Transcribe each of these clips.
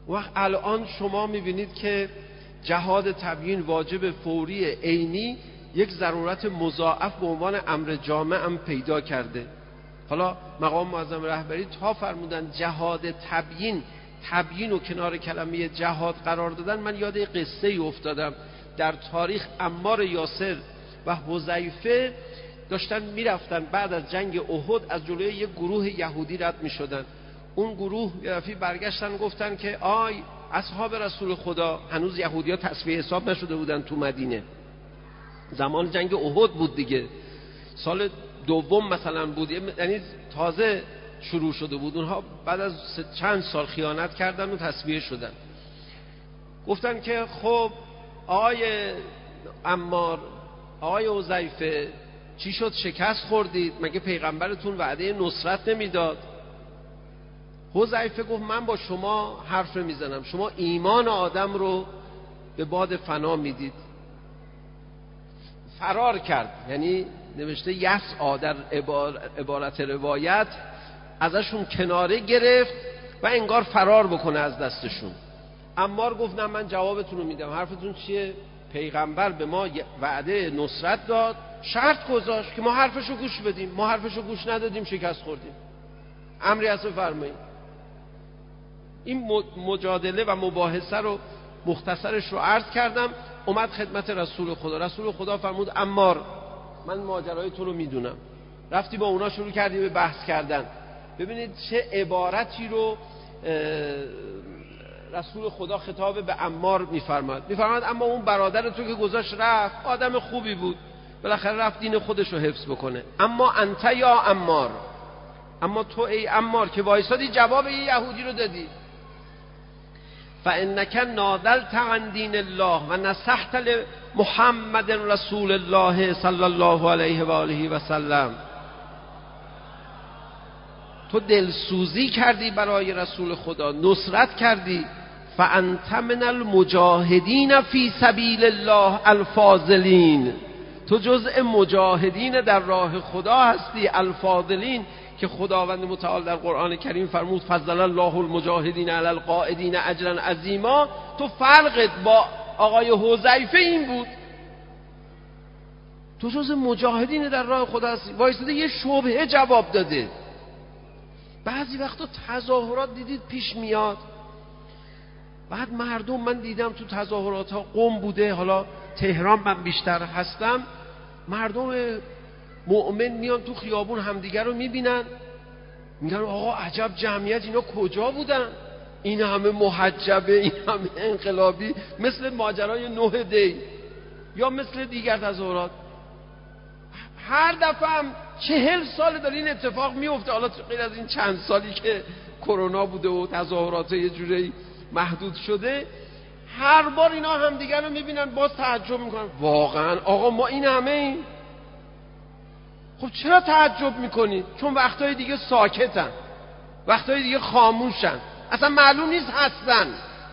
وقت الان شما میبینید که جهاد تبیین واجب فوری عینی یک ضرورت مضاعف به عنوان امر جامع هم پیدا کرده. حالا مقام معظم رهبری تا فرمودن جهاد تبیین و کنار کلمه جهاد قرار دادن، من یاد قصه ای افتادم. در تاریخ عمار یاسر و حذیفه داشتن میرفتن بعد از جنگ احد از جلوی یک گروه یهودی رد میشدن. اون گروه یه دفعه برگشتن گفتن که آی اصحاب رسول خدا، هنوز یهودی‌ها تصفیه حساب نشده بودن تو مدینه، زمان جنگ احد بود دیگه، سال دوم مثلا بود، یعنی تازه شروع شده بود. اونها بعد از چند سال خیانت کردن و تصفیه شدن. گفتن که خب آقای عمار، آقای حذیفه، چی شد شکست خوردید؟ مگه پیغمبرتون وعده نصرت نمیداد؟ حذیفه گفت من با شما حرف نمیزنم، شما ایمان آدم رو به باد فنا میدید. فرار کرد، یعنی نوشته یسعی در عبارت روایت، ازشون کناره گرفت و انگار فرار بکنه از دستشون. عمار گفت نه من جوابتون رو میدم، حرفتون چیه؟ پیغمبر به ما وعده نصرت داد، شرط گذاشت که ما حرفشو گوش بدیم، ما حرفشو گوش ندادیم شکست خوردیم، امری هست بفرمایید. این مجادله و مباحثه رو مختصرش رو عرض کردم. اومد خدمت رسول خدا، رسول خدا فرمود عمار من ماجرای تو رو میدونم. رفتی با اونا شروع کردی به بحث کردن. ببینید چه عبارتی رو رسول خدا خطاب به عمار میفرماد اما اون برادر تو که گذاشت رفت، آدم خوبی بود، بالاخره رفت دین خودش رو حفظ بکنه. اما انت یا عمار، اما تو ای عمار که وایسادی جواب یه یهودی رو دادی، فانک ناضلت عن دین الله و نصحت لمحمد رسول الله صلی الله علیه و آله و سلم، تو دلسوزی کردی برای رسول خدا، نصرت کردی. فانت من المجاهدین فی سبیل الله الفاضلین، تو جزء مجاهدین در راه خدا هستی، الفاضلین، که خداوند متعال در قرآن کریم فرمود فضل الله المجاهدین علی القاعدین اجرا عظیما. تو فرقت با آقای حذیفه این بود، تو جزء مجاهدین در راه خدا هستی. وایساده یه شبهه جواب داده. بعضی وقتا تظاهرات دیدید پیش میاد، بعد مردم، من دیدم تو تظاهرات ها قم بوده، حالا تهران من بیشتر هستم، مردم مؤمن میان تو خیابون همدیگر رو میبینن، میگن آقا عجب جمعیت، اینا کجا بودن؟ این همه محجبه، این همه انقلابی، مثل ماجرای 9 دی یا مثل دیگر تظاهرات. هر دفعه هم 40 سال داره این اتفاق میفته، حالا غیر از این چند سالی که کرونا بوده و تظاهرات یه جوری محدود شده، هر بار اینا هم دیگر رو میبینن باز تعجب میکنن، واقعا آقا ما این همه این. خب چرا تعجب میکنید؟ چون وقتهای دیگه ساکتن، وقتهای دیگه خاموشن، اصلا معلوم نیست هستن.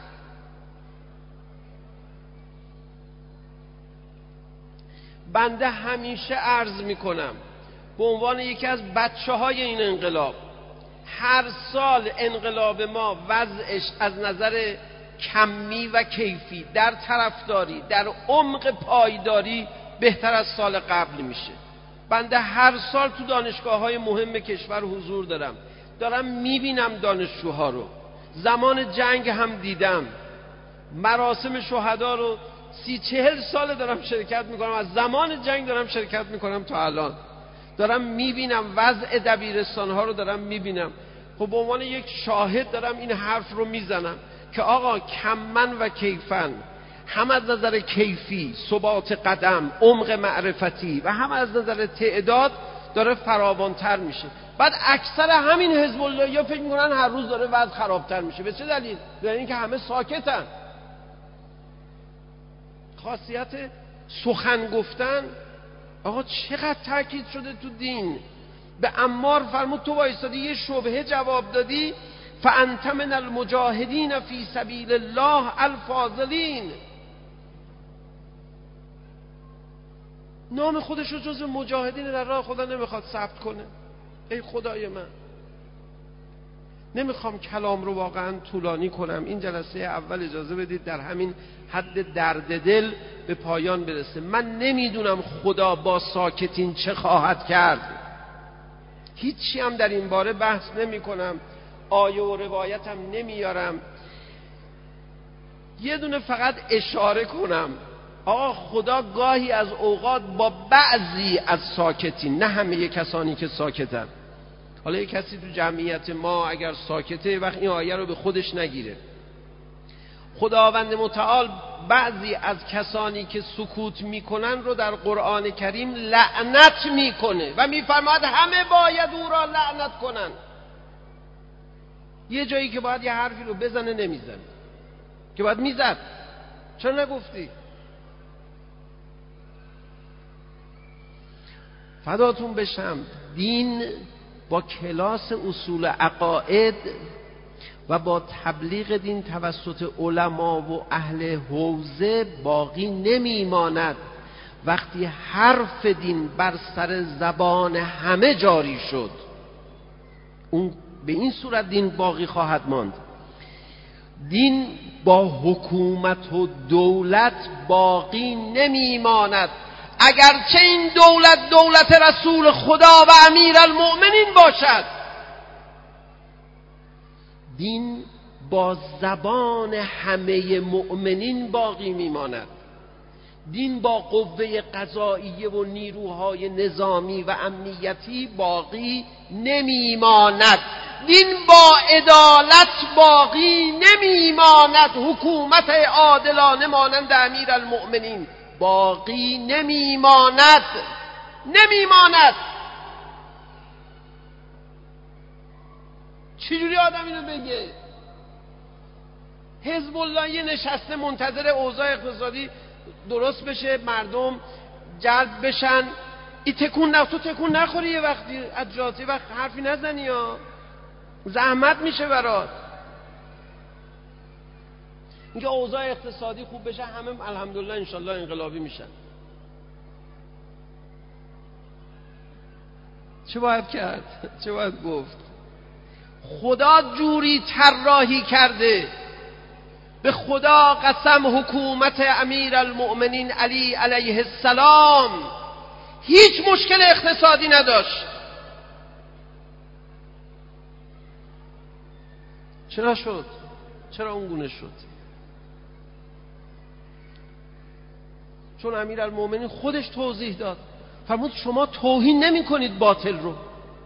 بنده همیشه عرض میکنم به عنوان یکی از بچه‌های این انقلاب، هر سال انقلاب ما وضعش از نظر کمی و کیفی در طرفداری، در عمق پایداری بهتر از سال قبل میشه. بنده هر سال تو دانشگاه‌های مهم کشور حضور دارم میبینم دانشجوها رو. زمان جنگ هم دیدم، مراسم شهدا رو 30-40 سال دارم شرکت میکنم، از زمان جنگ دارم شرکت میکنم تا الان، دارم میبینم وضع دبیرستان‌ها رو دارم میبینم. خب به عنوان یک شاهد دارم این حرف رو میزنم که آقا کمن و کیفن، هم از نظر کیفی ثبات قدم، عمق معرفتی، و هم از نظر تعداد داره فراوانتر میشه. بعد اکثر همین حزب الله یا فکر میکنن هر روز داره وضع خرابتر میشه. به چه دلیل؟ به اینکه همه ساکتن. خاصیت سخن گفتن، آقا چقدر تاکید شده تو دین. به عمار فرمود تو وایسادی یه شبهه جواب دادی، فانت من المجاهدین فی سبیل الله الفاضلین. نام خودش رو جز مجاهدین در راه خدا نمیخواد ثبت کنه. ای خدای من، نمیخوام کلام رو واقعا طولانی کنم. این جلسه اول اجازه بدید در همین حد درد دل به پایان برسه. من نمیدونم خدا با ساکتین چه خواهد کرد. هیچی هم در این باره بحث نمی کنم، آیه و روایتم نمیارم. یه دونه فقط اشاره کنم، آقا خدا گاهی از اوقات با بعضی از ساکتین، نه همه کسانی که ساکتن. حالا یک کسی تو جمعیت ما اگر ساکته، وقت این آیه رو به خودش نگیره. خداوند متعال بعضی از کسانی که سکوت میکنن رو در قرآن کریم لعنت میکنه و میفرماید همه باید او را لعنت کنن. یه جایی که باید یه حرفی رو بزنه نمیزنه، که باید میزد، چرا نگفتی؟ فداتون بشم. دین با کلاس اصول عقاید و با تبلیغ دین توسط علما و اهل حوزه باقی نمیماند. وقتی حرف دین بر سر زبان همه جاری شد، اون به این صورت دین باقی خواهد ماند. دین با حکومت و دولت باقی نمیماند، اگرچه این دولت دولت رسول خدا و امیرالمؤمنین باشد. دین با زبان همه مؤمنین باقی میماند. دین با قوه قضاییه و نیروهای نظامی و امنیتی باقی نمیماند. دین با عدالت باقی نمیماند. حکومت عادلانه مانند امیرالمؤمنین باقی نمیماند. چجوری آدم اینو بگه؟ حزب الله یه نشسته منتظر اوضاع اقتصادی درست بشه، مردم جلب بشن، این تو تکون نخوری یه وقتی از جاتی وقت حرفی نزنی یا زحمت میشه برات. اینکه اوضاع اقتصادی خوب بشه همه الحمدلله انشالله انقلابی میشن. چه باید کرد؟ چه باید گفت؟ خدا جوری طراحی کرده، به خدا قسم حکومت امیرالمؤمنین علی علیه السلام هیچ مشکل اقتصادی نداشت. چرا شد؟ چرا اونگونه شد؟ چون امیرالمؤمنین خودش توضیح داد، فرمود شما توهین نمی کنید باطل رو.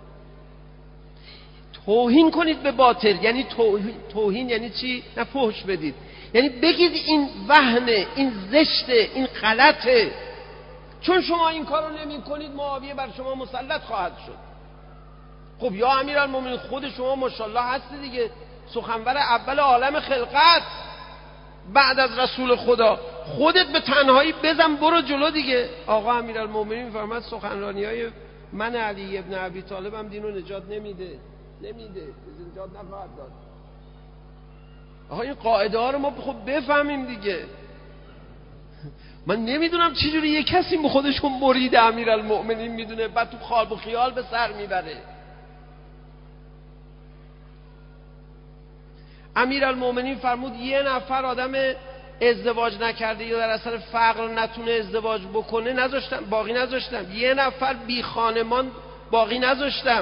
توهین کنید به باطل یعنی توهین یعنی چی؟ نه فحش بدید، یعنی بگید این وهنه، این زشته، این غلطه. چون شما این کارو نمی کنید معاویه بر شما مسلط خواهد شد. خب یا امیرالمؤمنین خود شما ماشاءالله هستی دیگه، سخنور اول عالم خلقت بعد از رسول خدا، خودت به تنهایی بزن برو جلو دیگه. آقا امیرالمؤمنین میفرماد سخنرانی‌های من علی ابن ابی طالب هم دینو نجات نمیده، نجات نخواهد داد. آقا این قاعده ها رو ما خب بفهمیم دیگه. من نمیدونم چجوری یه کسی به خودشون مرید امیرالمؤمنین میدونه بعد تو خواب و خیال به سر میبره. امیرالمؤمنین فرمود یه نفر آدم ازدواج نکرده یا در اثر فقر نتونه ازدواج بکنه باقی نذاشتم. یه نفر بی خانمان باقی نذاشتم.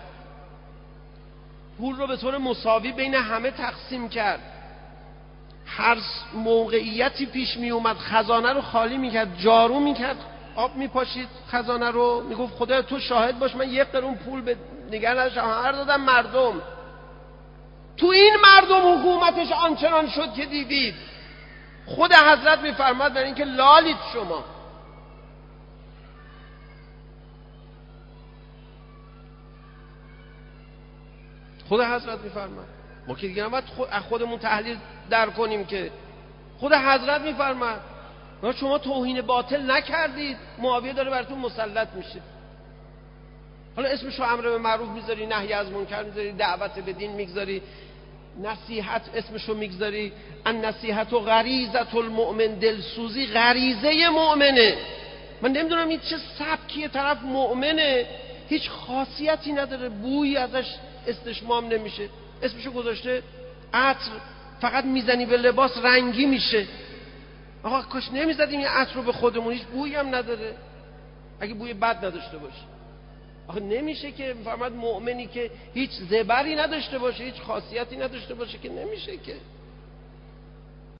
پول رو به طور مساوی بین همه تقسیم کرد. هر موقعیتی پیش می اومد خزانه رو خالی میکرد، جارو میکرد، آب میپاشید خزانه رو، میگفت خدا تو شاهد باش من 1 قرون پول به نگه نداشتم، هر دادم مردم. تو این مردم حکومتش آنچنان شد که دیدید. خود حضرت میفرماد برای اینکه لالید شما. خود حضرت میفرماد، ما که دیگه نباید خودمون تحلیل در کنیم که خود حضرت میفرماد شما توهین باطل نکردید، معاویه داره براتون مسلط میشه. حالا اسمشو امر به معروف میذاری، نهی از منکر میذاری، دعوت به دین میگذاری، نصیحت اسمشو میگذاری. النصیحت و غریزه المؤمن، دلسوزی غریزه مؤمنه. من نمیدونم این چه سبکیه، طرف مؤمنه هیچ خاصیتی نداره، بویی ازش استشمام نمیشه، اسمشو گذاشته عطر، فقط میزنی به لباس رنگی میشه. آقا کاش نمیزدیم این عطر رو به خودمون، هیچ بویی هم نداره، اگه بوی بد نداشته باشه. آخه نمیشه که فقط مؤمنی که هیچ زبری نداشته باشه، هیچ خاصیتی نداشته باشه که نمیشه که.